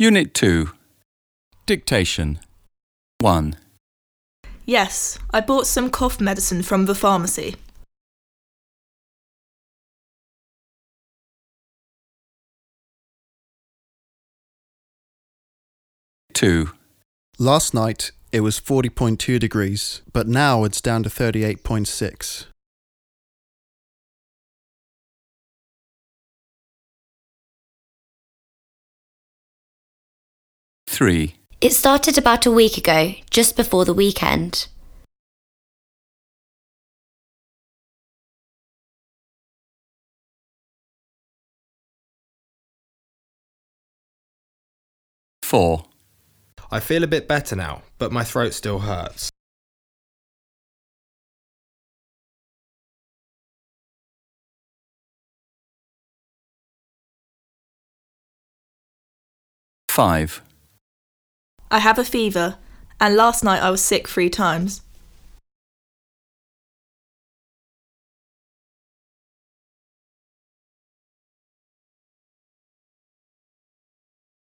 Unit 2. Dictation. 1. Yes, I bought some cough medicine from the pharmacy. 2. Last night it was 40.2 degrees, but now it's down to 38.6. 3. It started about a week ago, just before the weekend. 4. I feel a bit better now, but my throat still hurts. 5. I have a fever, and last night I was sick 3 times.